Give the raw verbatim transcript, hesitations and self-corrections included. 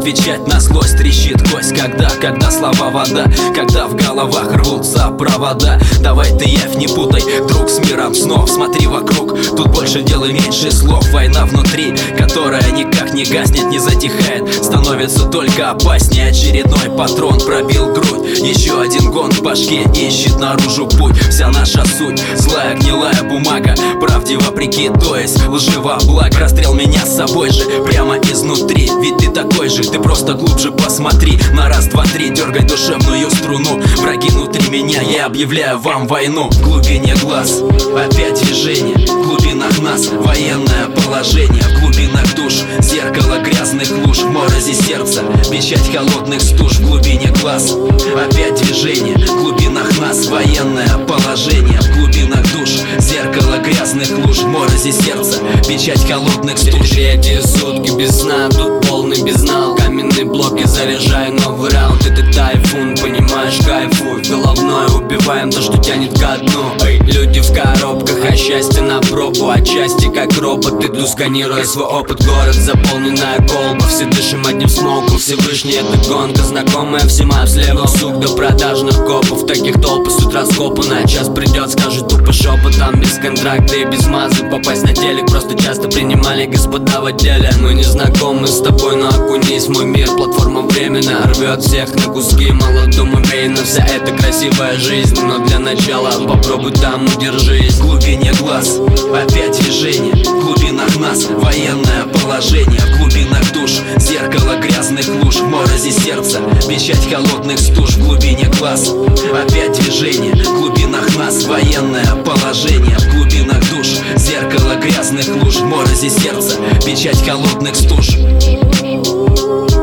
отвечать на злость. Трещит кость, когда, когда слова вода, когда в головах рвутся провода. Давай ты явь не путай, друг, с миром снов. Смотри вокруг, тут больше дел и меньше слов. Война внутри, которая никак не гаснет, не затихает, становится только опаснее. Очередной патрон пробил грудь, еще один гон в башке ищет наружу путь. Вся наша суть, злая гнилая бумага, правде вопреки, то есть лживо благо. Расстрел меня с собой же, прямо изнутри, ведь ты такой же, ты просто глубже посмотри. На раз, два, три, дергай душевную струну. Враги внутри меня, я объявляю вам войну. В глубине глаз опять движение, в глубинах нас военное положение. В глубинах душ зеркало грязных луж, в морозе сердца печать холодных стуж. В глубине глаз опять движение, в глубинах нас военное положение. В глубинах душ зеркало грязных луж, в морозе сердца печать холодных стуж. Третьи сутки без сна, тут полный безнал. Каменные блоки, заряжаю новый раунд. Это тайфун, понимаешь, кайфуй. Головной убиваем то, что тянет ко дну. Эй, люди в коробках, а счастье на пробу. Отчасти как робот, иду сканируя свой опыт. Город, заполненная колба, все дышим одним смоком. Всевышний, это гонка, знакомая всем слева. Сук до продажных копов, таких толпы с утра скопано. Час придет, скажет тупо шепотом, без контракта и без мазы. Попасть на телек просто часто принимали господа в отделе. Мы не знакомы с тобой, но окунись в мой мир. Платформа временно рвет всех на куски. Молодому веяна вся эта красивая жизнь, но для начала попробуй там удержись. В глубине глаз опять движение, в глубинах нас военное положение. В глубинах душ зеркало грязных луж, в морозе сердца печать холодных стуж. В глубине глаз опять движение, в глубинах нас военное положение. В глубинах душ зеркало грязных луж, в морозе сердца печать холодных стуж.